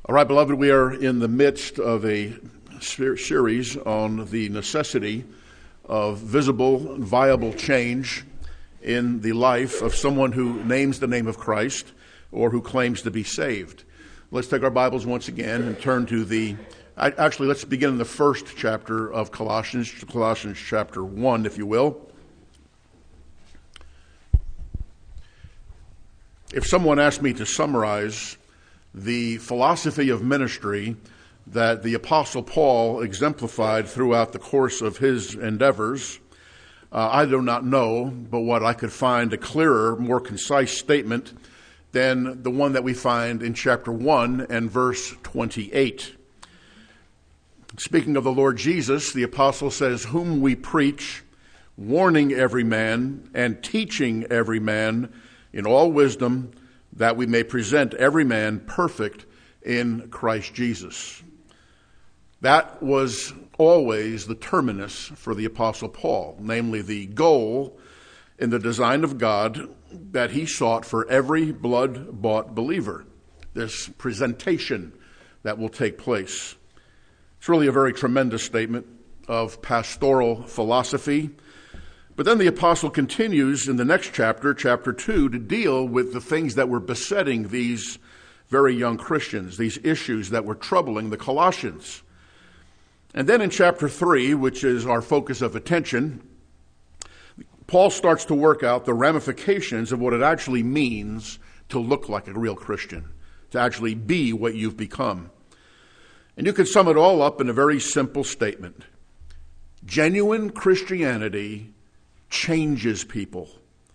All right, beloved, we are in the midst of a series on the necessity of visible and viable change in the life of someone who names the name of Christ or who claims to be saved. Let's take our Bibles once again and turn to let's begin in the first chapter of Colossians chapter 1, if you will. If someone asked me to summarize the philosophy of ministry that the Apostle Paul exemplified throughout the course of his endeavors, I do not know, but what I could find a clearer, more concise statement than the one that we find in chapter 1 and verse 28. Speaking of the Lord Jesus, the apostle says, "Whom we preach, warning every man and teaching every man in all wisdom, that we may present every man perfect in Christ Jesus." That was always the terminus for the Apostle Paul, namely the goal in the design of God that he sought for every blood-bought believer, this presentation that will take place. It's really a very tremendous statement of pastoral philosophy. But then the apostle continues in the next chapter, chapter 2, to deal with the things that were besetting these very young Christians, these issues that were troubling the Colossians. And then in chapter 3, which is our focus of attention, Paul starts to work out the ramifications of what it actually means to look like a real Christian, to actually be what you've become. And you can sum it all up in a very simple statement. Genuine Christianity changes people.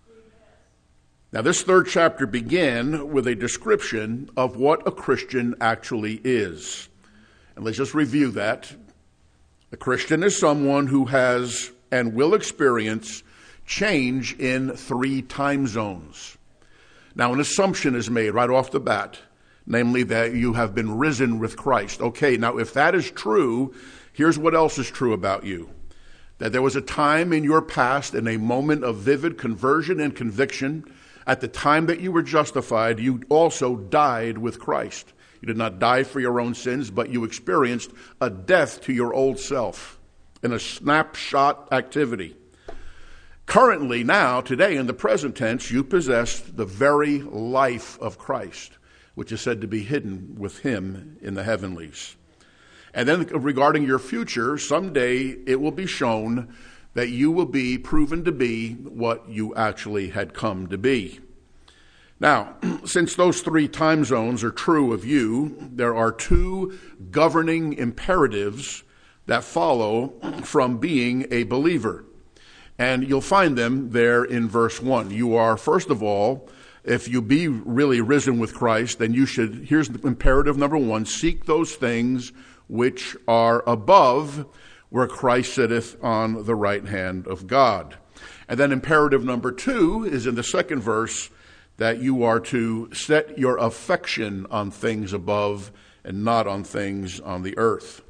Now, this third chapter began with a description of what a Christian actually is. And let's just review that. A Christian is someone who has and will experience change in 3 time zones. Now, an assumption is made right off the bat, namely that you have been risen with Christ. Okay, now if that is true, here's what else is true about you. That there was a time in your past, in a moment of vivid conversion and conviction, at the time that you were justified, you also died with Christ. You did not die for your own sins, but you experienced a death to your old self in a snapshot activity. Currently, now, today, in the present tense, you possess the very life of Christ, which is said to be hidden with him in the heavenlies. And then regarding your future, someday it will be shown that you will be proven to be what you actually had come to be. Now, since those 3 time zones are true of you, there are 2 governing imperatives that follow from being a believer. And you'll find them there in verse 1. You are, first of all, if you be really risen with Christ, then you should, here's the imperative number 1, seek those things which are above, where Christ sitteth on the right hand of God. And then imperative number 2 is in the second verse, that you are to set your affection on things above and not on things on the earth.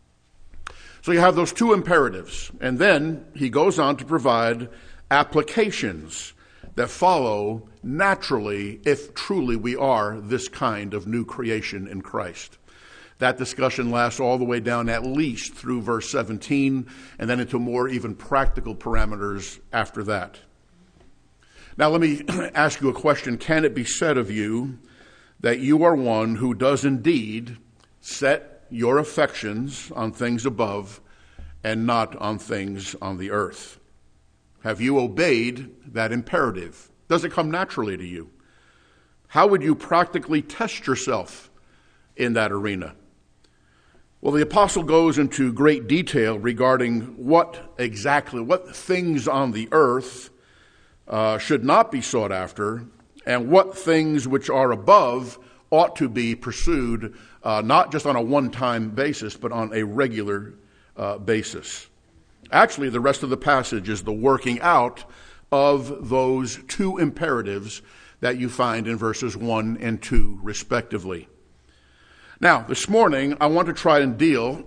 So you have those 2 imperatives. And then he goes on to provide applications that follow naturally if truly we are this kind of new creation in Christ. That discussion lasts all the way down at least through verse 17, and then into more even practical parameters after that. Now let me ask you a question. Can it be said of you that you are one who does indeed set your affections on things above and not on things on the earth? Have you obeyed that imperative? Does it come naturally to you? How would you practically test yourself in that arena? Well, the apostle goes into great detail regarding what things on the earth should not be sought after, and what things which are above ought to be pursued, not just on a one-time basis, but on a regular basis. Actually, the rest of the passage is the working out of those 2 imperatives that you find in verses 1 and 2, respectively. Now, this morning, I want to try and deal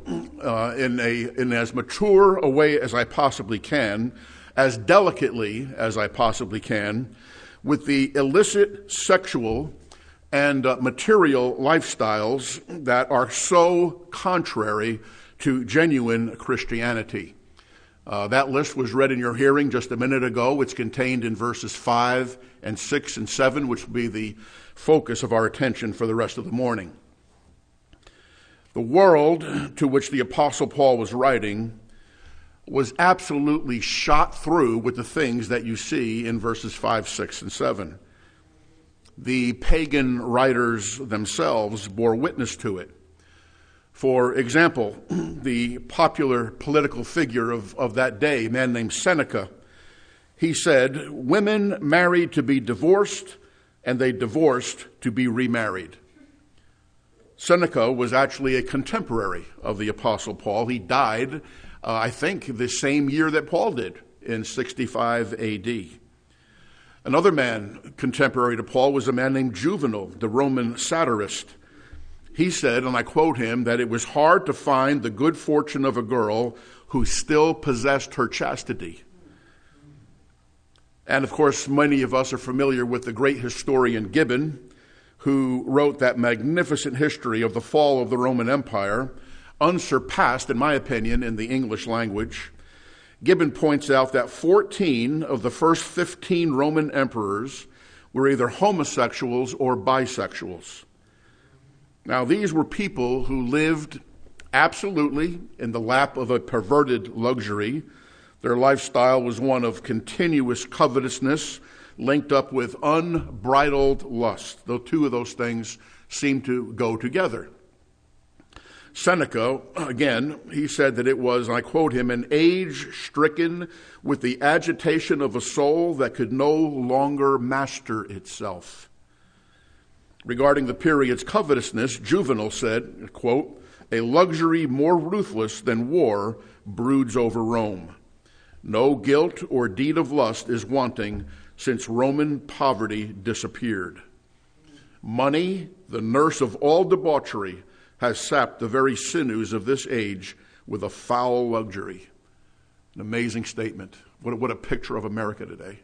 in as mature a way as I possibly can, as delicately as I possibly can, with the illicit sexual and material lifestyles that are so contrary to genuine Christianity. That list was read in your hearing just a minute ago. It's contained in verses 5 and 6 and 7, which will be the focus of our attention for the rest of the morning. The world to which the Apostle Paul was writing was absolutely shot through with the things that you see in verses 5, 6, and 7. The pagan writers themselves bore witness to it. For example, the popular political figure of that day, a man named Seneca, he said, "Women married to be divorced, and they divorced to be remarried." Seneca was actually a contemporary of the Apostle Paul. He died, I think, the same year that Paul did, in 65 A.D. Another man contemporary to Paul was a man named Juvenal, the Roman satirist. He said, and I quote him, that it was hard to find the good fortune of a girl who still possessed her chastity. And of course, many of us are familiar with the great historian Gibbon, who wrote that magnificent history of the fall of the Roman Empire, unsurpassed, in my opinion, in the English language. Gibbon points out that 14 of the first 15 Roman emperors were either homosexuals or bisexuals. Now, these were people who lived absolutely in the lap of a perverted luxury. Their lifestyle was one of continuous covetousness linked up with unbridled lust. The two of those things seem to go together. Seneca, again, he said that it was, and I quote him, an age stricken with the agitation of a soul that could no longer master itself. Regarding the period's covetousness, Juvenal said, quote, a luxury more ruthless than war broods over Rome. No guilt or deed of lust is wanting since Roman poverty disappeared. Money, the nurse of all debauchery, has sapped the very sinews of this age with a foul luxury. An amazing statement. What a picture of America today.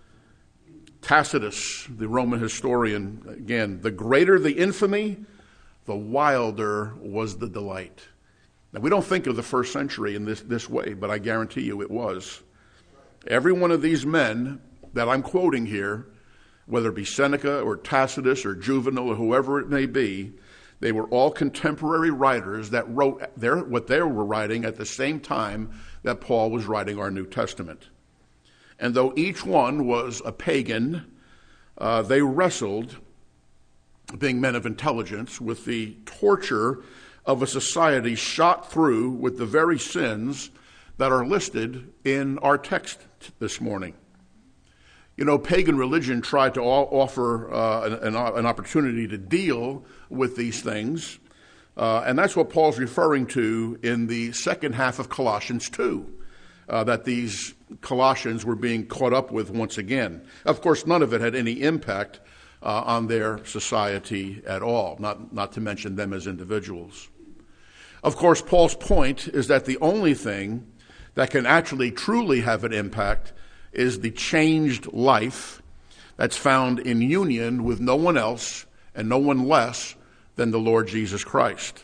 Tacitus, the Roman historian, again, the greater the infamy, the wilder was the delight. Now, we don't think of the first century in this way, but I guarantee you it was. Every one of these men that I'm quoting here, whether it be Seneca or Tacitus or Juvenal or whoever it may be, they were all contemporary writers that wrote what they were writing at the same time that Paul was writing our New Testament. And though each one was a pagan, they wrestled, being men of intelligence, with the torture of a society shot through with the very sins that are listed in our text this morning. You know, pagan religion tried to offer an opportunity to deal with these things, and that's what Paul's referring to in the second half of Colossians 2, that these Colossians were being caught up with once again. Of course, none of it had any impact on their society at all, not to mention them as individuals. Of course, Paul's point is that the only thing that can actually truly have an impact is the changed life that's found in union with no one else and no one less than the Lord Jesus Christ.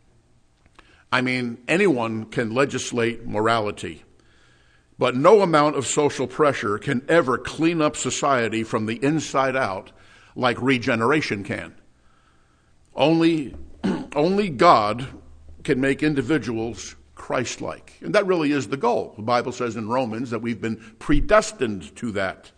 I mean, anyone can legislate morality, but no amount of social pressure can ever clean up society from the inside out like regeneration can. Only God can make individuals Christ-like. And that really is the goal. The Bible says in Romans that we've been predestined to that.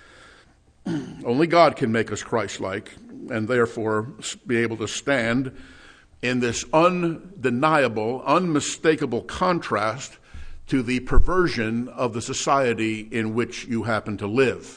Only God can make us Christ-like and therefore be able to stand in this undeniable, unmistakable contrast to the perversion of the society in which you happen to live.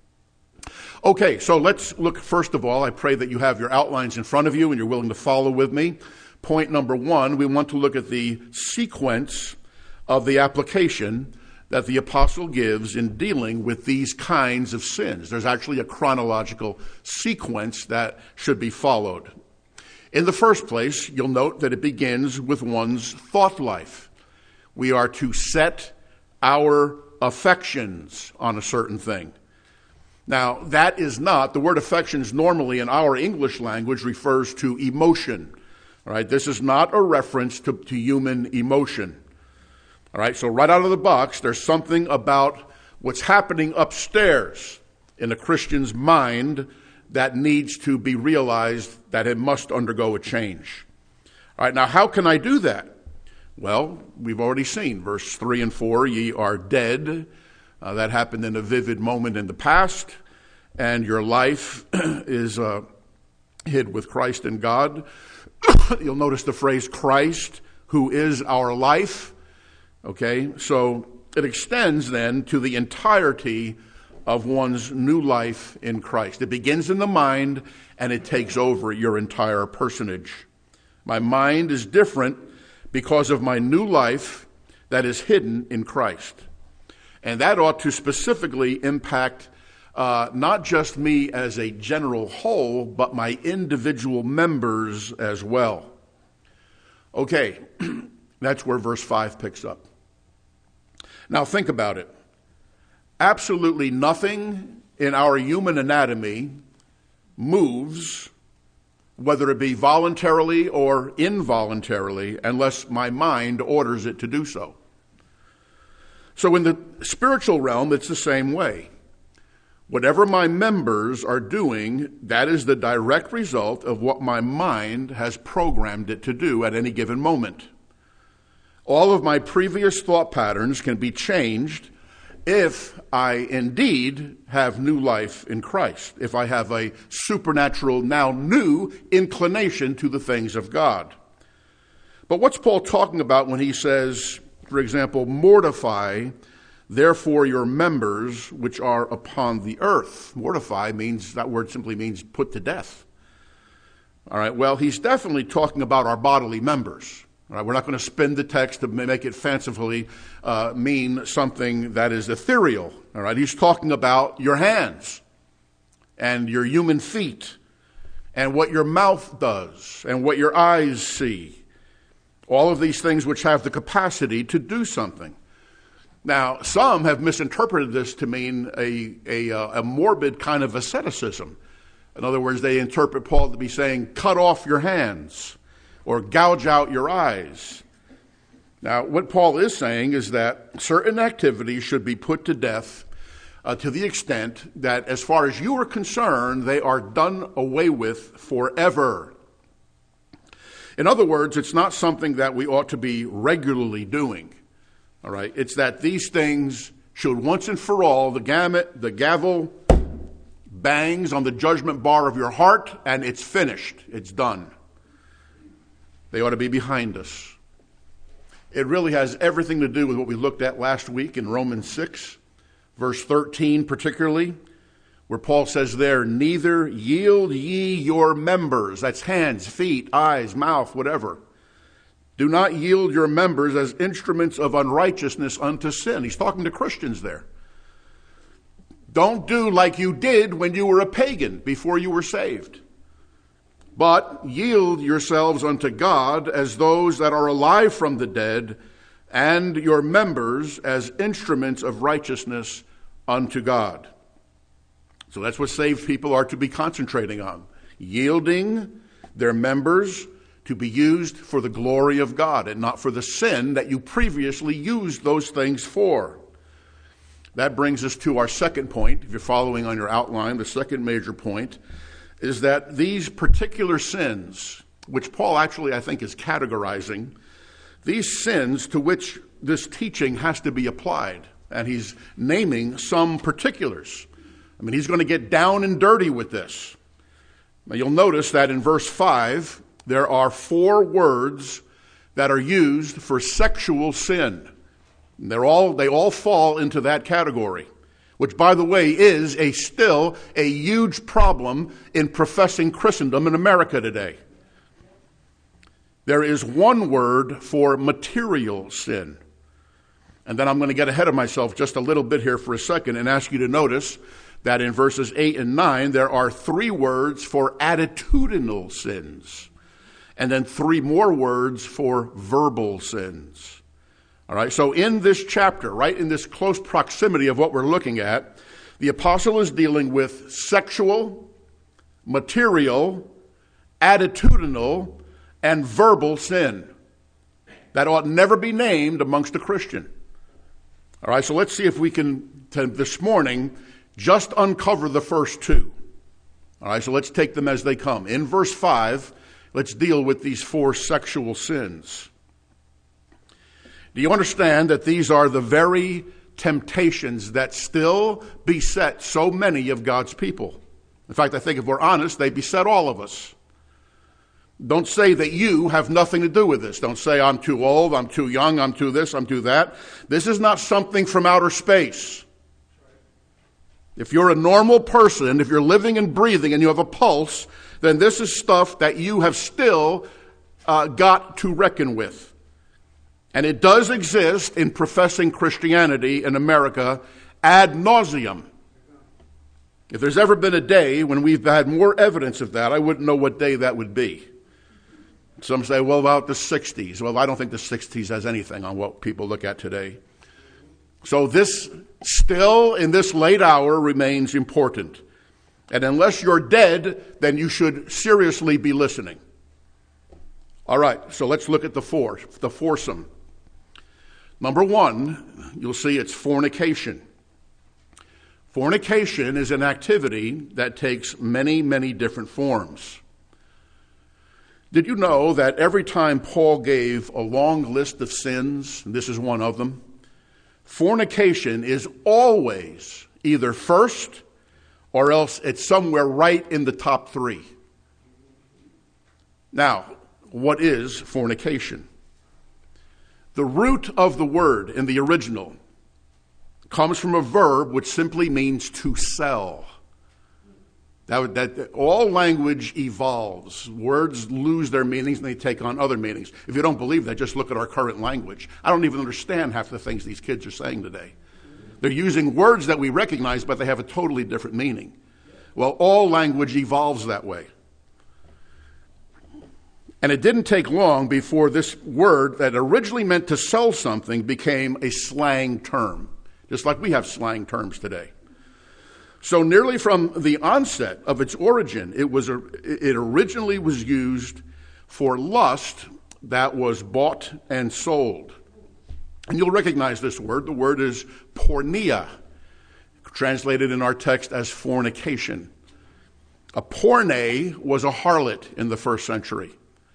Okay, so let's look first of all. I pray that you have your outlines in front of you and you're willing to follow with me. Point number one, we want to look at the sequence of the application that the apostle gives in dealing with these kinds of sins. There's actually a chronological sequence that should be followed. In the first place, you'll note that it begins with one's thought life. We are to set our affections on a certain thing. Now, that is not, the word affections normally in our English language refers to emotion. All right, this is not a reference to human emotion. All right, so right out of the box, there's something about what's happening upstairs in a Christian's mind that needs to be realized, that it must undergo a change. All right, now how can I do that? Well, we've already seen verse 3 and 4, ye are dead. That happened in a vivid moment in the past, and your life is hid with Christ in God. You'll notice the phrase Christ, who is our life. Okay, so it extends then to the entirety of one's new life in Christ. It begins in the mind, and it takes over your entire personage. My mind is different because of my new life that is hidden in Christ. And that ought to specifically impact not just me as a general whole, but my individual members as well. Okay, that's where verse 5 picks up. Now think about it. Absolutely nothing in our human anatomy moves, whether it be voluntarily or involuntarily, unless my mind orders it to do so. So in the spiritual realm, it's the same way. Whatever my members are doing, that is the direct result of what my mind has programmed it to do at any given moment. All of my previous thought patterns can be changed if I indeed have new life in Christ, if I have a supernatural, now new inclination to the things of God. But what's Paul talking about when he says, for example, mortify, therefore, your members which are upon the earth? Mortify means, that word simply means put to death. All right, well, he's definitely talking about our bodily members. All right, we're not going to spin the text to make it fancifully mean something that is ethereal. All right, he's talking about your hands and your human feet and what your mouth does and what your eyes see. All of these things which have the capacity to do something. Now, some have misinterpreted this to mean a morbid kind of asceticism. In other words, they interpret Paul to be saying, cut off your hands or gouge out your eyes. Now, what Paul is saying is that certain activities should be put to death to the extent that, as far as you are concerned, they are done away with forever. In other words, it's not something that we ought to be regularly doing. All right, it's that these things should once and for all, the gavel bangs on the judgment bar of your heart, and it's finished. It's done. They ought to be behind us. It really has everything to do with what we looked at last week in Romans 6, verse 13 particularly, where Paul says there, neither yield ye your members, that's hands, feet, eyes, mouth, whatever. Do not yield your members as instruments of unrighteousness unto sin. He's talking to Christians there. Don't do like you did when you were a pagan before you were saved. But yield yourselves unto God as those that are alive from the dead, and your members as instruments of righteousness unto God. So that's what saved people are to be concentrating on. Yielding their members to be used for the glory of God and not for the sin that you previously used those things for. That brings us to our second point. If you're following on your outline, the second major point is that these particular sins, which Paul actually, I think, is categorizing, these sins to which this teaching has to be applied, and he's naming some particulars. I mean, he's going to get down and dirty with this. Now, you'll notice that in verse 5, there are 4 words that are used for sexual sin. They all fall into that category, which, by the way, is still a huge problem in professing Christendom in America today. There is one word for material sin. And then I'm going to get ahead of myself just a little bit here for a second and ask you to notice that in verses 8 and 9, there are 3 words for attitudinal sins. And then 3 more words for verbal sins. All right, so in this chapter, right in this close proximity of what we're looking at, The apostle is dealing with sexual, material, attitudinal, and verbal sin that ought never be named amongst a Christian. All right, so let's see if we can, this morning, just uncover the first two. All right, so let's take them as they come. In verse 5, let's deal with these 4 sexual sins. Do you understand that these are the very temptations that still beset so many of God's people? In fact, I think if we're honest, they beset all of us. Don't say that you have nothing to do with this. Don't say, I'm too old, I'm too young, I'm too this, I'm too that. This is not something from outer space. If you're a normal person, if you're living and breathing and you have a pulse, then this is stuff that you have still got to reckon with. And it does exist in professing Christianity in America ad nauseum. If there's ever been a day when we've had more evidence of that, I wouldn't know what day that would be. Some say, well, about the 60s. Well, I don't think the 60s has anything on what people look at today. So this still, in this late hour, remains important. And unless you're dead, then you should seriously be listening. All right, so let's look at the foursome. Number 1, you'll see it's fornication. Fornication is an activity that takes many, many different forms. Did you know that every time Paul gave a long list of sins, and this is one of them, fornication is always either first or else it's somewhere right in the top 3. Now, what is fornication? The root of the word in the original comes from a verb which simply means to sell. That all language evolves. Words lose their meanings and they take on other meanings. If you don't believe that, just look at our current language. I don't even understand half the things these kids are saying today. They're using words that we recognize, but they have a totally different meaning. Well, all language evolves that way. And it didn't take long before this word that originally meant to sell something became a slang term, just like we have slang terms today. So nearly from the onset of its origin, it originally was used for lust that was bought and sold. And you'll recognize this word. The word is porneia, translated in our text as fornication. A porne was a harlot in the first century.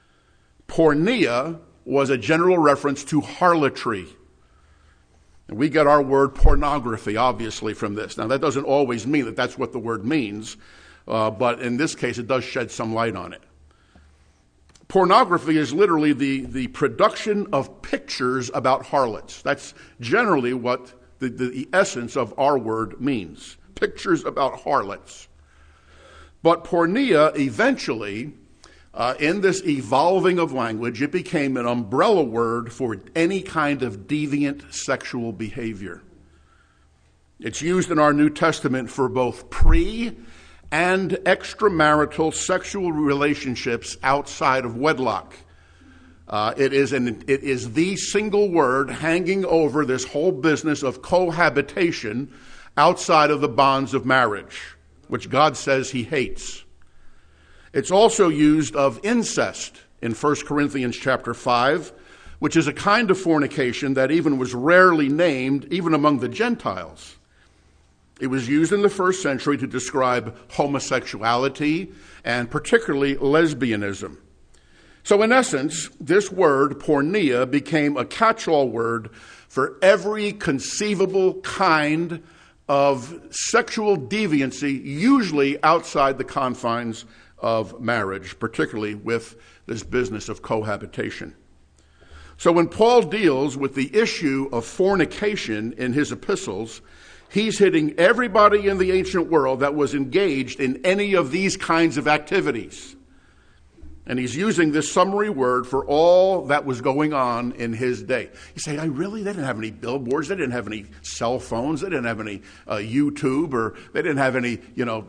Porneia was a general reference to harlotry. And we get our word pornography, obviously, from this. Now, that doesn't always mean that that's what the word means, but in this case, it does shed some light on it. Pornography is literally the production of pictures about harlots. That's generally what the essence of our word means, pictures about harlots. But porneia eventually, in this evolving of language, it became an umbrella word for any kind of deviant sexual behavior. It's used in our New Testament for both pre- and extramarital sexual relationships outside of wedlock. It is the single word hanging over this whole business of cohabitation outside of the bonds of marriage, which God says he hates. It's also used of incest in 1 Corinthians chapter 5, which is a kind of fornication that even was rarely named, even among the Gentiles. It was used in the first century to describe homosexuality and particularly lesbianism. So in essence, this word, porneia, became a catch-all word for every conceivable kind of sexual deviancy, usually outside the confines of marriage, particularly with this business of cohabitation. So when Paul deals with the issue of fornication in his epistles, he's hitting everybody in the ancient world that was engaged in any of these kinds of activities. And he's using this summary word for all that was going on in his day. You say, really? They didn't have any billboards. They didn't have any cell phones. They didn't have any YouTube, or they didn't have any,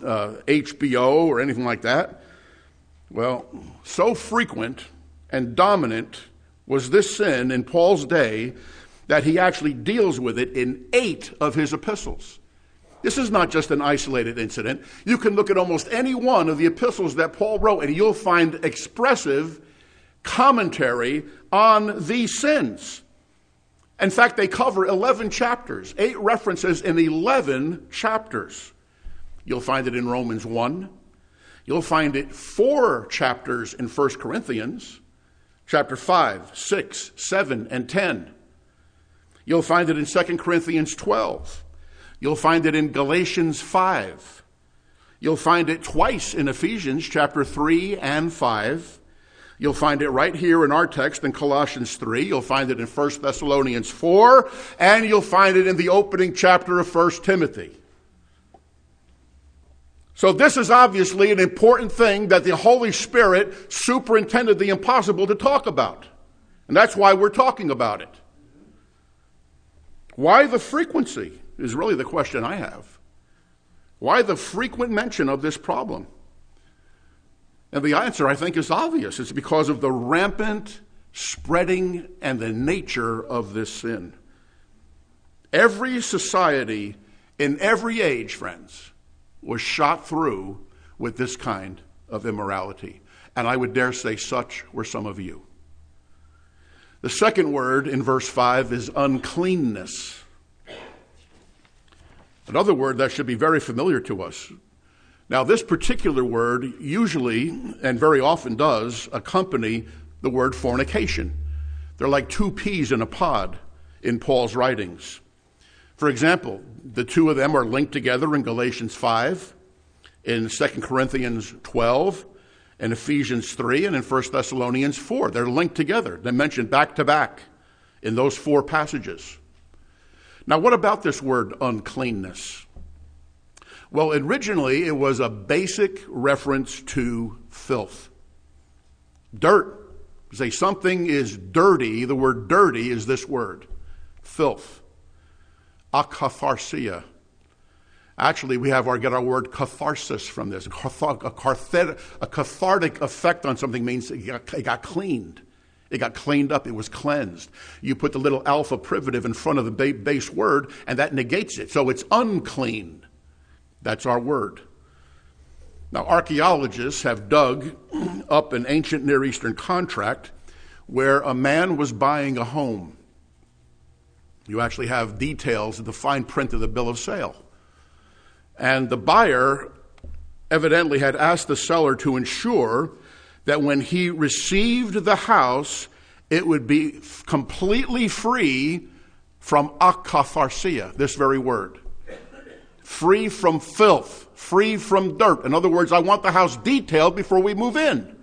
HBO or anything like that. Well, so frequent and dominant was this sin in Paul's day that he actually deals with it in 8 of his epistles. This is not just an isolated incident. You can look at almost any one of the epistles that Paul wrote, and you'll find expressive commentary on these sins. In fact, they cover 11 chapters, 8 references in 11 chapters. You'll find it in Romans 1. You'll find it 4 chapters in 1 Corinthians, chapter 5, 6, 7, and 10. You'll find it in 2 Corinthians 12. You'll find it in Galatians 5. You'll find it twice in Ephesians chapter 3 and 5. You'll find it right here in our text in Colossians 3. You'll find it in 1 Thessalonians 4. And you'll find it in the opening chapter of 1 Timothy. So this is obviously an important thing that the Holy Spirit superintended the impossible to talk about. And that's why we're talking about it. Why the frequency is really the question I have. Why the frequent mention of this problem? And the answer, I think, is obvious. It's because of the rampant spreading and the nature of this sin. Every society in every age, friends, was shot through with this kind of immorality. And I would dare say such were some of you. The second word in verse 5 is uncleanness. Another word that should be very familiar to us. Now, this particular word usually, and very often does, accompany the word fornication. They're like 2 peas in a pod in Paul's writings. For example, the 2 of them are linked together in Galatians 5, in 2 Corinthians 12, in Ephesians 3, and in 1 Thessalonians 4. They're linked together. They're mentioned back to back in those 4 passages. Now, what about this word uncleanness? Well, originally it was a basic reference to filth. Dirt. Say something is dirty. The word dirty is this word, filth. Akatharsia. Actually, we get our word catharsis from this. A cathartic effect on something means it got cleaned. It got cleaned up. It was cleansed. You put the little alpha privative in front of the base word, and that negates it. So it's unclean. That's our word. Now, archaeologists have dug up an ancient Near Eastern contract where a man was buying a home. You actually have details of the fine print of the bill of sale. And the buyer evidently had asked the seller to ensure that when he received the house, it would be completely free from akatharsia, this very word. Free from filth, free from dirt. In other words, I want the house detailed before we move in.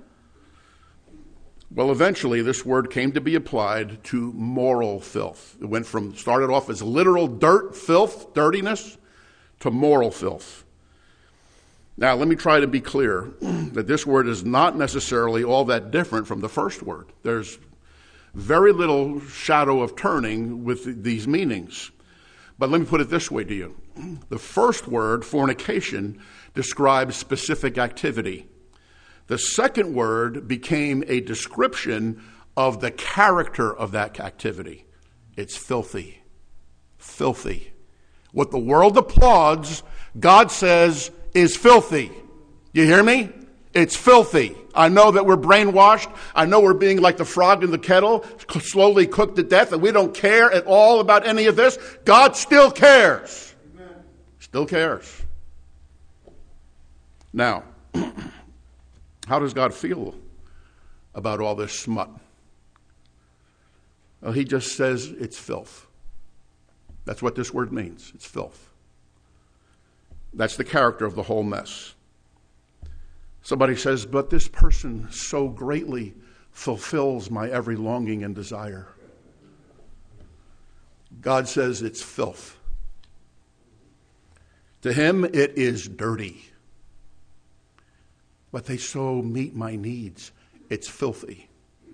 Well, eventually this word came to be applied to moral filth. It started off as literal dirt, filth, dirtiness, to moral filth. Now, let me try to be clear that this word is not necessarily all that different from the first word. There's very little shadow of turning with these meanings. But let me put it this way to you. The first word, fornication, describes specific activity. The second word became a description of the character of that activity. It's filthy. Filthy. What the world applauds, God says, is filthy. You hear me? It's filthy. I know that we're brainwashed. I know we're being like the frog in the kettle, slowly cooked to death, and we don't care at all about any of this. God still cares. Amen. Still cares. Now, how does God feel about all this smut? Well, he just says it's filth. That's what this word means. It's filth. That's the character of the whole mess. Somebody says, but this person so greatly fulfills my every longing and desire. God says it's filth. To him, it is dirty. But they so meet my needs. It's filthy.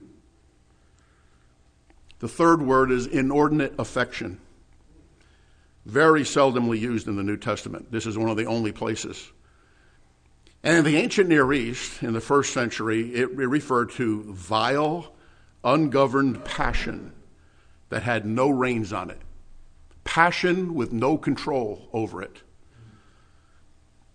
The third word is inordinate affection. Very seldomly used in the New Testament. This is one of the only places. And in the ancient Near East, in the first century, it referred to vile, ungoverned passion that had no reins on it. Passion with no control over it.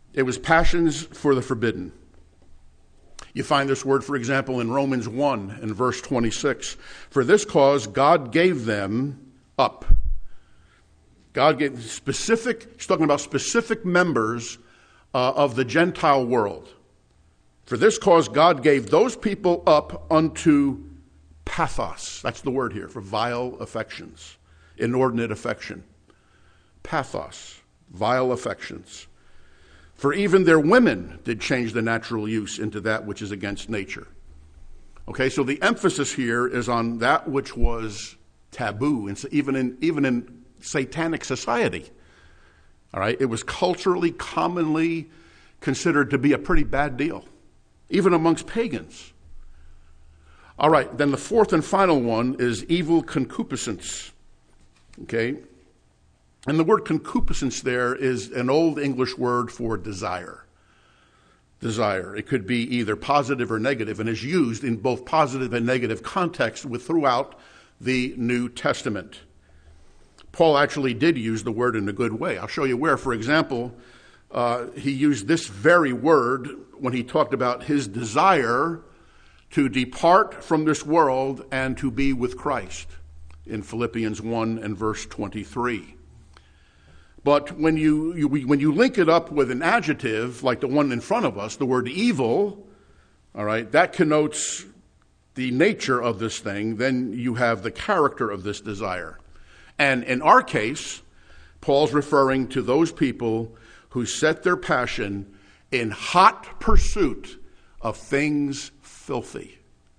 It was passions for the forbidden. You find this word, for example, in Romans 1 and verse 26. For this cause God gave them up. God gave he's talking about specific members of the Gentile world. For this cause God gave those people up unto pathos. That's the word here, for vile affections, inordinate affection. Pathos, vile affections. For even their women did change the natural use into that which is against nature. Okay, so the emphasis here is on that which was taboo, and even in satanic society. All right, it was culturally, commonly considered to be a pretty bad deal, even amongst pagans. All right, then the fourth and final one is evil concupiscence. Okay, and the word concupiscence there is an old English word for desire. Desire. It could be either positive or negative and is used in both positive and negative contexts throughout the New Testament. Paul actually did use the word in a good way. I'll show you where. For example, he used this very word when he talked about his desire to depart from this world and to be with Christ in Philippians 1 and verse 23. But when you link it up with an adjective like the one in front of us, the word evil, all right, that connotes the nature of this thing. Then you have the character of this desire. And in our case, Paul's referring to those people who set their passion in hot pursuit of things filthy.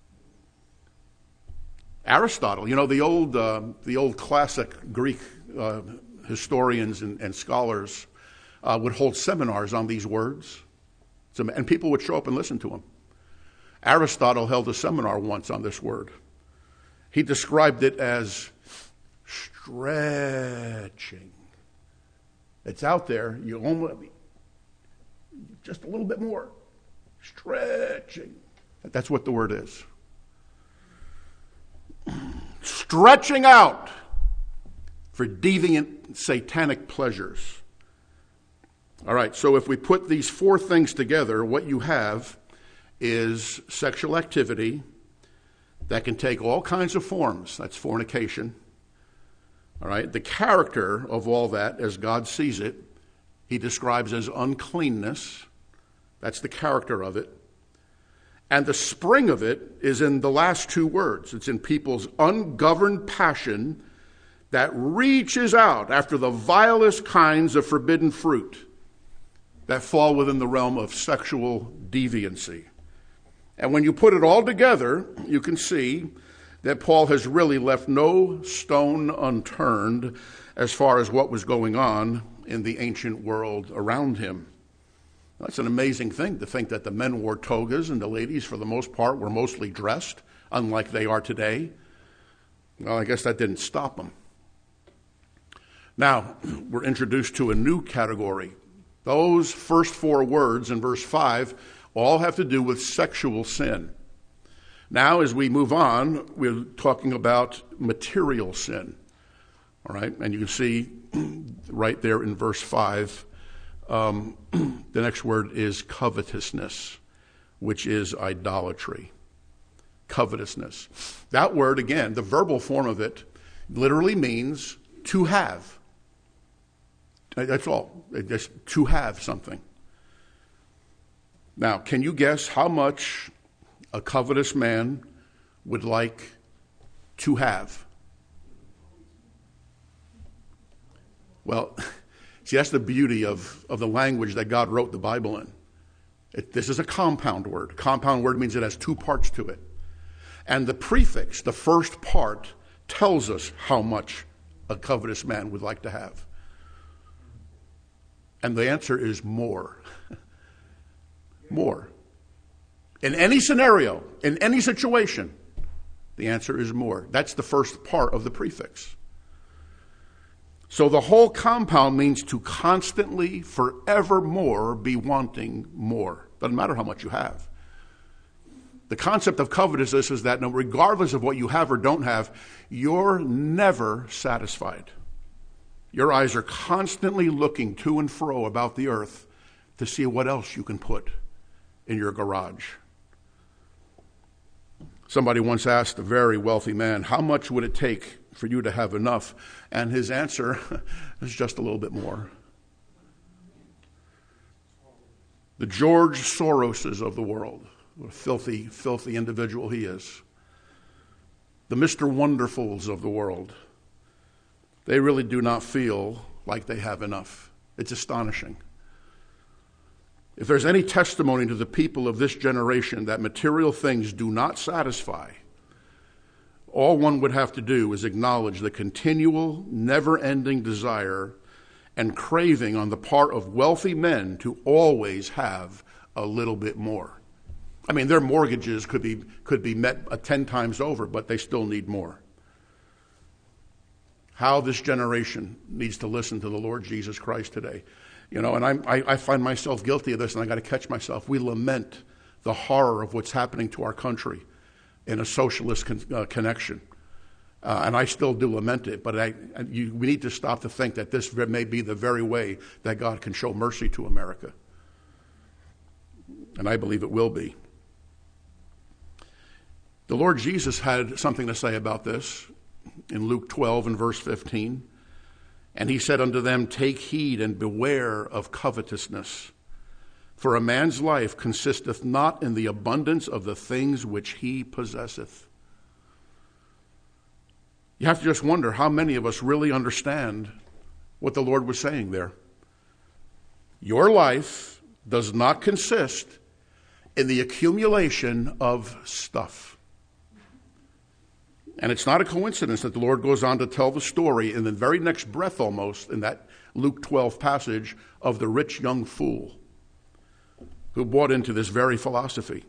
Aristotle, the old classic Greek historians and scholars would hold seminars on these words, and people would show up and listen to them. Aristotle held a seminar once on this word. He described it as stretching. It's out there. You almost just a little bit more. Stretching. That's what the word is. Stretching out for deviant satanic pleasures. All right, so if we put these four things together, what you have is sexual activity that can take all kinds of forms. That's fornication. All right, the character of all that, as God sees it, he describes as uncleanness. That's the character of it. And the spring of it is in the last two words. It's in people's ungoverned passion that reaches out after the vilest kinds of forbidden fruit that fall within the realm of sexual deviancy. And when you put it all together, you can see that Paul has really left no stone unturned as far as what was going on in the ancient world around him. That's an amazing thing to think that the men wore togas and the ladies, for the most part, were mostly dressed, unlike they are today. Well, I guess that didn't stop them. Now, we're introduced to a new category. Those first four words in verse 5 all have to do with sexual sin. Now, as we move on, we're talking about material sin. All right, and you can see right there in verse 5, the next word is covetousness, which is idolatry. Covetousness. That word, again, the verbal form of it, literally means to have. That's all. Just to have something. Now, can you guess how much a covetous man would like to have? Well, see, that's the beauty of the language that God wrote the Bible in. This is a compound word. Compound word means it has two parts to it. And the prefix, the first part, tells us how much a covetous man would like to have. And the answer is more. More. In any scenario, in any situation, the answer is more. That's the first part of the prefix. So the whole compound means to constantly, forevermore, be wanting more. Doesn't matter how much you have. The concept of covetousness is that regardless of what you have or don't have, you're never satisfied. Your eyes are constantly looking to and fro about the earth to see what else you can put in your garage. Somebody once asked a very wealthy man, how much would it take for you to have enough? And his answer is just a little bit more. The George Soroses of the world, what a filthy, filthy individual he is. The Mr. Wonderfuls of the world, they really do not feel like they have enough. It's astonishing. If there's any testimony to the people of this generation that material things do not satisfy, all one would have to do is acknowledge the continual, never-ending desire and craving on the part of wealthy men to always have a little bit more. I mean, their mortgages could be met 10 times over, but they still need more. How this generation needs to listen to the Lord Jesus Christ today. You know, and I find myself guilty of this, and I got to catch myself. We lament the horror of what's happening to our country in a socialist connection. And I still do lament it, but we need to stop to think that this may be the very way that God can show mercy to America. And I believe it will be. The Lord Jesus had something to say about this in Luke 12 and verse 15. And he said unto them, take heed and beware of covetousness. For a man's life consisteth not in the abundance of the things which he possesseth. You have to just wonder how many of us really understand what the Lord was saying there. Your life does not consist in the accumulation of stuff. And it's not a coincidence that the Lord goes on to tell the story in the very next breath almost in that Luke 12 passage of the rich young fool who bought into this very philosophy.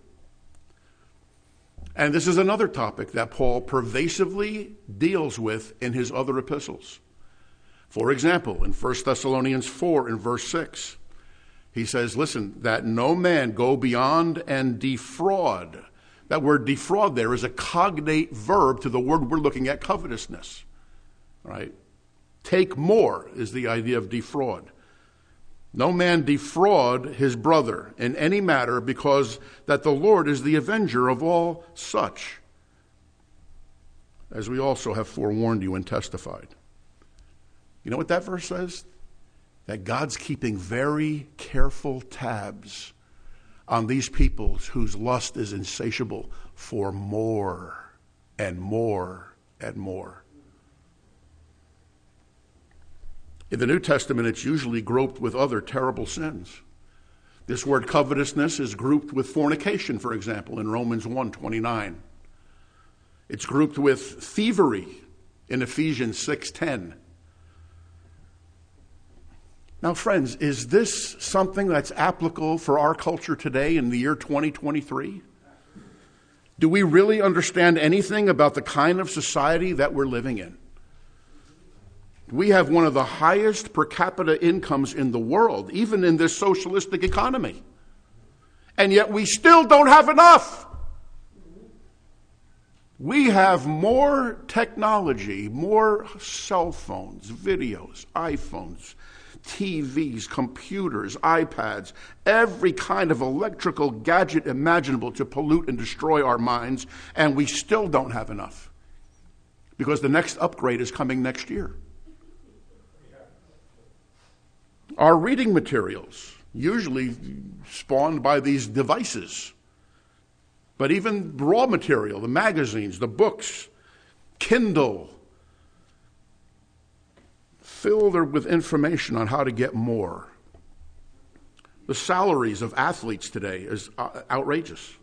And this is another topic that Paul pervasively deals with in his other epistles. For example, in 1 Thessalonians 4 in verse 6, he says, listen, that no man go beyond and defraud. That word defraud there is a cognate verb to the word we're looking at, covetousness. Right? Take more is the idea of defraud. No man defraud his brother in any matter, because that the Lord is the avenger of all such, as we also have forewarned you and testified. You know what that verse says? That God's keeping very careful tabs on these people whose lust is insatiable for more and more and more. In the New Testament, it's usually grouped with other terrible sins. This word covetousness is grouped with fornication, for example, in Romans 1:29. It's grouped with thievery in Ephesians 6:10. Now, friends, is this something that's applicable for our culture today in the year 2023? Do we really understand anything about the kind of society that we're living in? We have one of the highest per capita incomes in the world, even in this socialistic economy. And yet we still don't have enough. We have more technology, more cell phones, videos, iPhones, TVs, computers, iPads, every kind of electrical gadget imaginable to pollute and destroy our minds, and we still don't have enough. Because the next upgrade is coming next year. Our reading materials, usually spawned by these devices, but even raw material, the magazines, the books, Kindle, filled with information on how to get more. The salaries of athletes today is outrageous.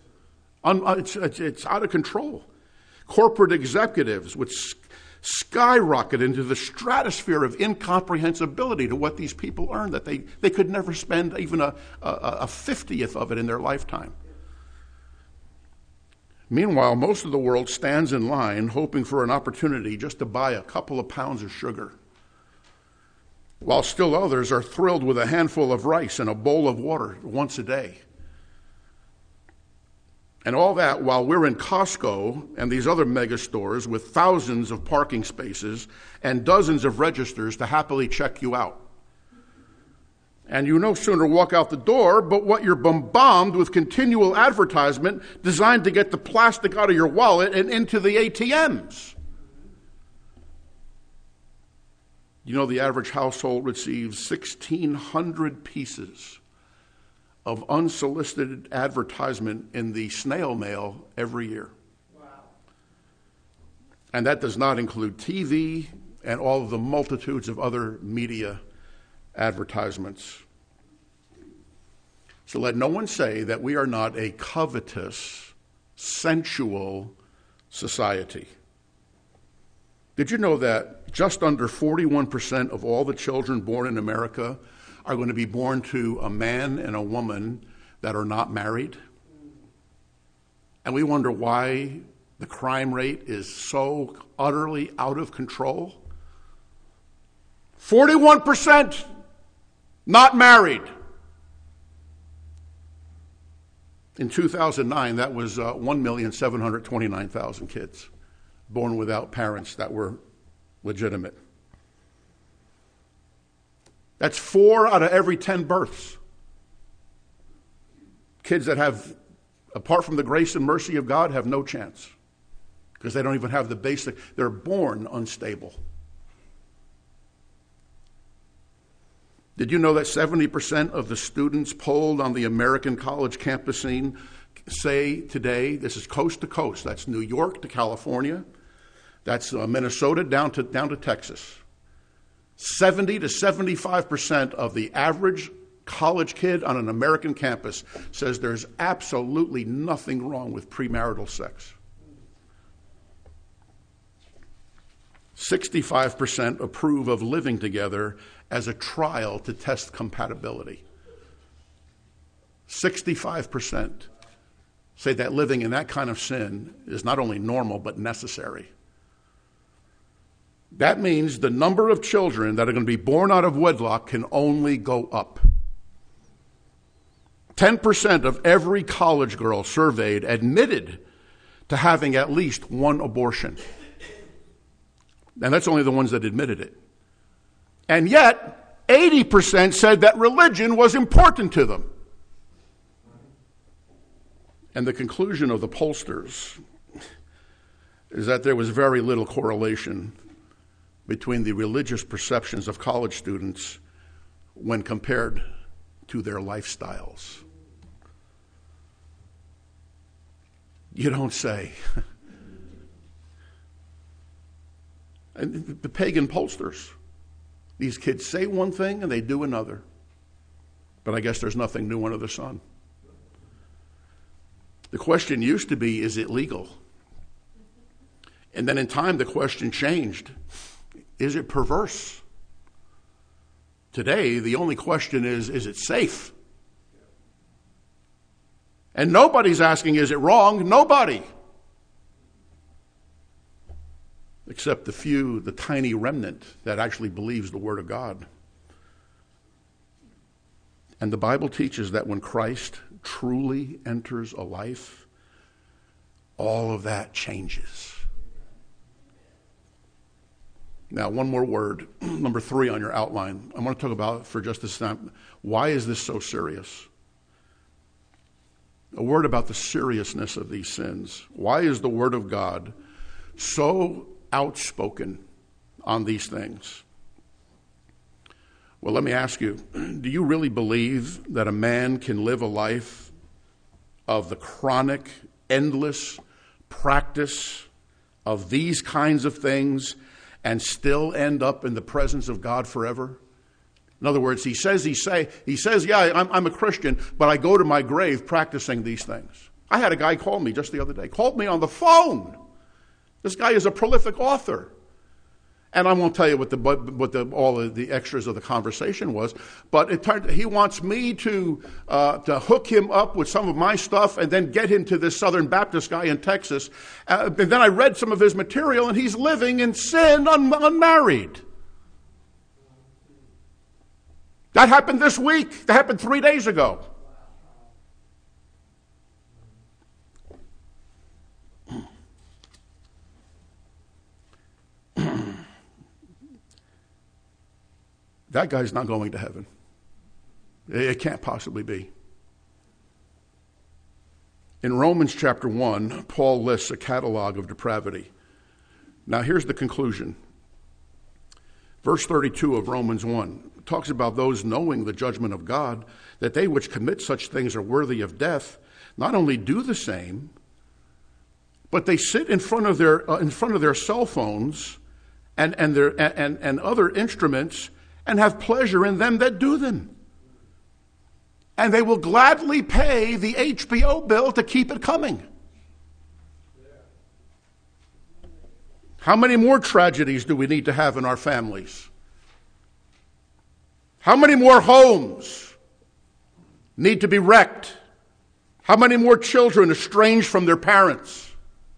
It's out of control. Corporate executives would skyrocket into the stratosphere of incomprehensibility to what these people earn, that they could never spend even a 50th of it in their lifetime. Meanwhile, most of the world stands in line hoping for an opportunity just to buy a couple of pounds of sugar, while still others are thrilled with a handful of rice and a bowl of water once a day. And all that while we're in Costco and these other mega stores with thousands of parking spaces and dozens of registers to happily check you out. And you no sooner walk out the door, but what you're bombarded with continual advertisement designed to get the plastic out of your wallet and into the ATMs. You know, the average household receives 1,600 pieces of unsolicited advertisement in the snail mail every year. Wow. And that does not include TV and all of the multitudes of other media advertisements. So let no one say that we are not a covetous, sensual society. Did you know that just under 41% of all the children born in America are going to be born to a man and a woman that are not married? And we wonder why the crime rate is so utterly out of control. 41% not married. In 2009, that was 1,729,000 kids born without parents that were legitimate. That's 4 out of every 10 births. Kids that have, apart from the grace and mercy of God, have no chance because they don't even have the basic, they're born unstable. Did you know that 70% of the students polled on the American college campus scene say today, this is coast to coast, that's New York to California, that's Minnesota down to Texas. 70 to 75% of the average college kid on an American campus says there's absolutely nothing wrong with premarital sex. 65% approve of living together as a trial to test compatibility. 65% say that living in that kind of sin is not only normal but necessary. That means the number of children that are going to be born out of wedlock can only go up. 10% of every college girl surveyed admitted to having at least one abortion. And that's only the ones that admitted it. And yet, 80% said that religion was important to them. And the conclusion of the pollsters is that there was very little correlation between the religious perceptions of college students when compared to their lifestyles. You don't say. And the pagan pollsters. These kids say one thing and they do another. But I guess there's nothing new under the sun. The question used to be, is it legal? And then in time the question changed. Is it perverse? Today the only question is it safe? And nobody's asking, is it wrong? Nobody. Except the few, the tiny remnant that actually believes the Word of God. And the Bible teaches that when Christ truly enters a life, all of that changes. Now, one more word, number 3 on your outline. I want to talk about for just this time, why is this so serious? A word about the seriousness of these sins. Why is the Word of God so outspoken on these things? Well, let me ask you, do you really believe that a man can live a life of the chronic, endless practice of these kinds of things and still end up in the presence of God forever? In other words, he says, yeah, I'm a Christian, but I go to my grave practicing these things. I had a guy call me just the other day, called me on the phone. This guy is a prolific author. And I won't tell you what all of the extras of the conversation was, but he wants me to hook him up with some of my stuff and then get him to this Southern Baptist guy in Texas. And then I read some of his material, and he's living in sin, unmarried. That happened this week. That happened 3 days ago. That guy's not going to heaven. It can't possibly be. In Romans chapter 1, Paul lists a catalog of depravity. Now here's the conclusion. Verse 32 of Romans 1 talks about those knowing the judgment of God, that they which commit such things are worthy of death, not only do the same, but they sit in front of their cell phones and other instruments and have pleasure in them that do them. And they will gladly pay the HBO bill to keep it coming. How many more tragedies do we need to have in our families? How many more homes need to be wrecked? How many more children estranged from their parents?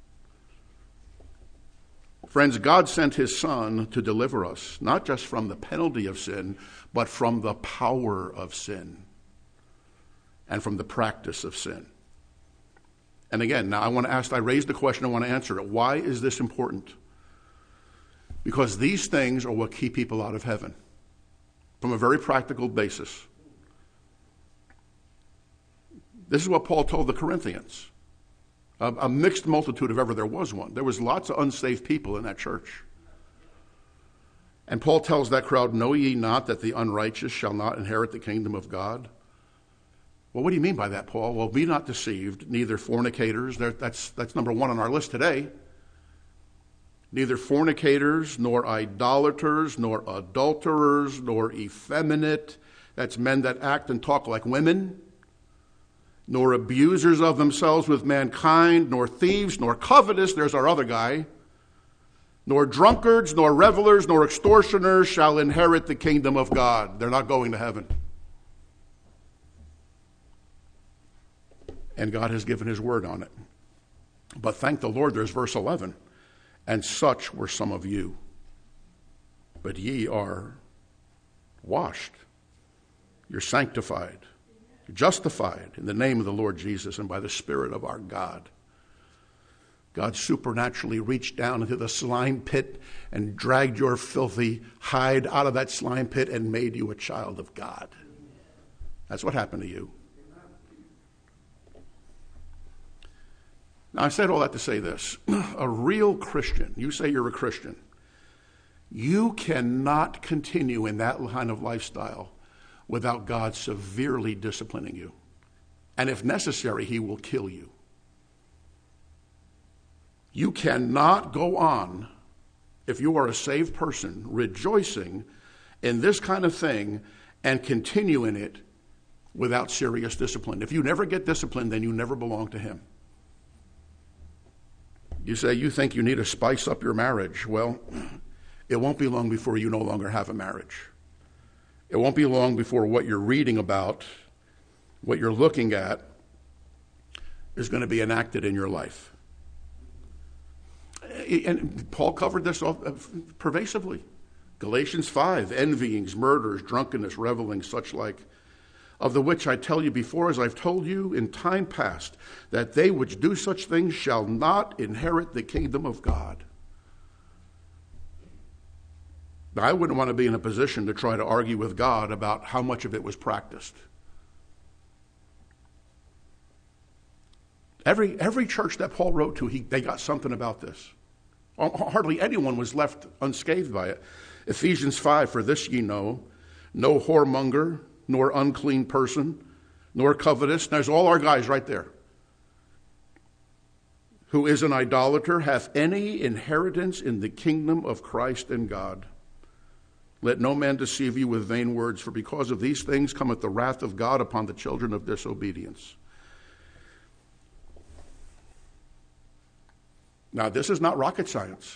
Friends, God sent his Son to deliver us, not just from the penalty of sin, but from the power of sin and from the practice of sin. And again, now I raised the question, I want to answer it. Why is this important? Because these things are what keep people out of heaven from a very practical basis. This is what Paul told the Corinthians. A mixed multitude if ever there was one. There was lots of unsaved people in that church. And Paul tells that crowd, know ye not that the unrighteous shall not inherit the kingdom of God? Well, what do you mean by that, Paul? Well, be not deceived, neither fornicators, that's number one on our list today. Neither fornicators, nor idolaters, nor adulterers, nor effeminate, that's men that act and talk like women, nor abusers of themselves with mankind, nor thieves, nor covetous, there's our other guy, nor drunkards, nor revelers, nor extortioners shall inherit the kingdom of God. They're not going to heaven. And God has given his word on it. But thank the Lord, there's verse 11. And such were some of you. But ye are washed. You're sanctified. You're justified in the name of the Lord Jesus and by the Spirit of our God. God supernaturally reached down into the slime pit and dragged your filthy hide out of that slime pit and made you a child of God. That's what happened to you. Now, I said all that to say this. A real Christian, you say you're a Christian, you cannot continue in that line of lifestyle without God severely disciplining you. And if necessary, he will kill you. You cannot go on, if you are a saved person, rejoicing in this kind of thing and continue in it without serious discipline. If you never get disciplined, then you never belong to him. You say you think you need to spice up your marriage. Well, it won't be long before you no longer have a marriage. It won't be long before what you're reading about, what you're looking at, is going to be enacted in your life. And Paul covered this pervasively. Galatians 5, envyings, murders, drunkenness, revelings, such like, of the which I tell you before, as I've told you in time past, that they which do such things shall not inherit the kingdom of God. Now, I wouldn't want to be in a position to try to argue with God about how much of it was practiced. Every church that Paul wrote to, they got something about this. Hardly anyone was left unscathed by it. Ephesians 5, for this ye know, no whoremonger, nor unclean person, nor covetous. There's all our guys right there. Who is an idolater, hath any inheritance in the kingdom of Christ and God. Let no man deceive you with vain words, for because of these things cometh the wrath of God upon the children of disobedience. Now, this is not rocket science.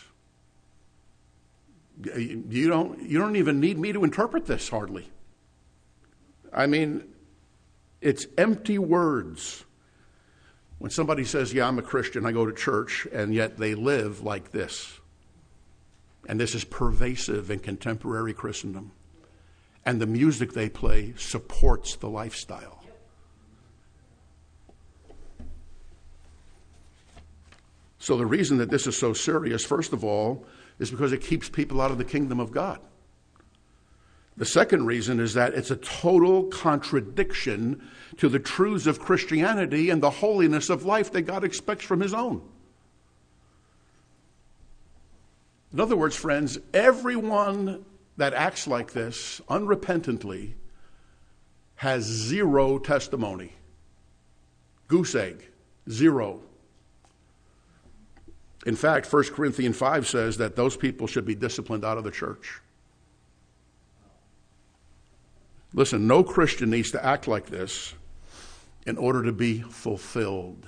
You don't even need me to interpret this, hardly. I mean, it's empty words. When somebody says, yeah, I'm a Christian, I go to church, and yet they live like this. And this is pervasive in contemporary Christendom. And the music they play supports the lifestyle. So the reason that this is so serious, first of all, is because it keeps people out of the kingdom of God. The second reason is that it's a total contradiction to the truths of Christianity and the holiness of life that God expects from his own. In other words, friends, everyone that acts like this unrepentantly has zero testimony. Goose egg, zero. In fact, 1 Corinthians 5 says that those people should be disciplined out of the church. Listen, no Christian needs to act like this in order to be fulfilled.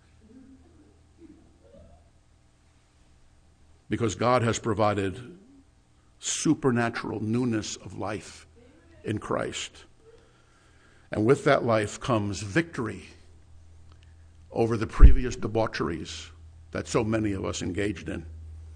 Because God has provided supernatural newness of life in Christ. And with that life comes victory over the previous debaucheries that so many of us engaged in.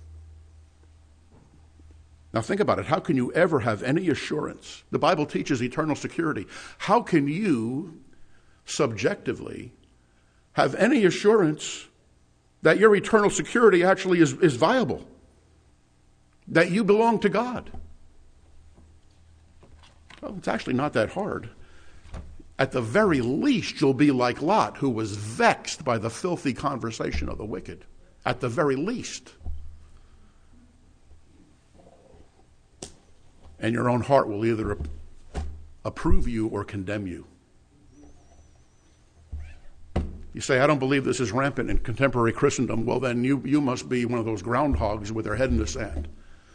Now think about it. How can you ever have any assurance? The Bible teaches eternal security. How can you subjectively have any assurance that your eternal security actually is viable? That you belong to God? Well, it's actually not that hard. At the very least, you'll be like Lot, who was vexed by the filthy conversation of the wicked. At the very least. And your own heart will either approve you or condemn you. You say, I don't believe this is rampant in contemporary Christendom. Well, then you must be one of those groundhogs with their head in the sand.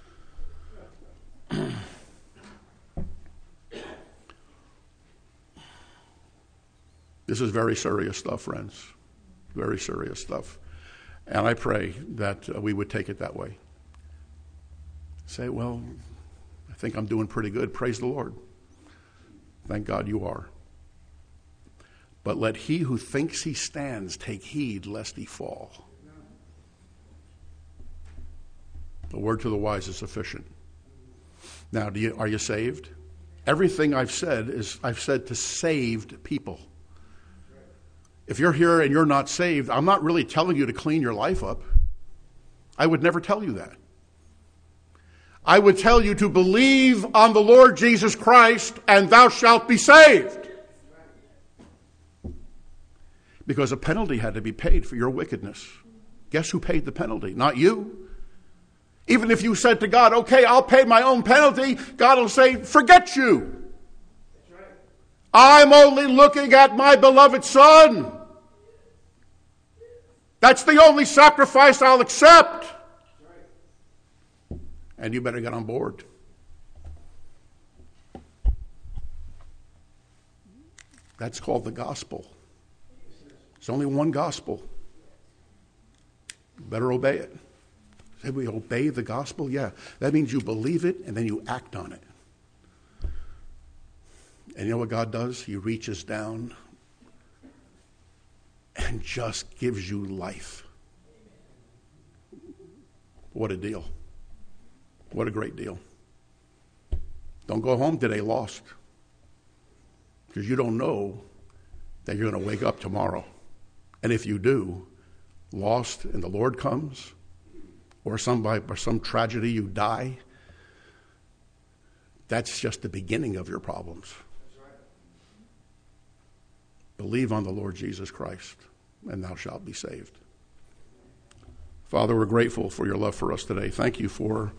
This is very serious stuff, friends. Very serious stuff. And I pray that we would take it that way. Say, well, I think I'm doing pretty good. Praise the Lord. Thank God you are. But let he who thinks he stands take heed lest he fall. The word to the wise is sufficient. Now, are you saved? Everything I've said to saved people. If you're here and you're not saved, I'm not really telling you to clean your life up. I would never tell you that. I would tell you to believe on the Lord Jesus Christ and thou shalt be saved. Because a penalty had to be paid for your wickedness. Guess who paid the penalty? Not you. Even if you said to God, okay, I'll pay my own penalty, God will say, forget you. I'm only looking at my beloved Son. That's the only sacrifice I'll accept. And you better get on board. That's called the gospel. There's only one gospel. You better obey it. Say we obey the gospel? Yeah. That means you believe it and then you act on it. And you know what God does? He reaches down and just gives you life. What a deal. What a great deal. Don't go home today lost. Because you don't know that you're going to wake up tomorrow. And if you do, lost and the Lord comes, or by some tragedy you die, that's just the beginning of your problems. Believe on the Lord Jesus Christ, and thou shalt be saved. Father, we're grateful for your love for us today. Thank you for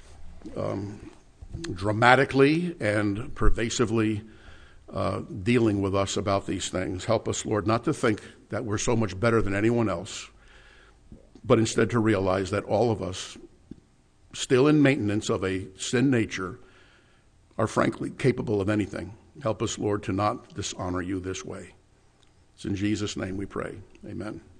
dramatically and pervasively dealing with us about these things. Help us, Lord, not to think that we're so much better than anyone else, but instead to realize that all of us, still in maintenance of a sin nature, are frankly capable of anything. Help us, Lord, to not dishonor you this way. It's in Jesus' name we pray. Amen.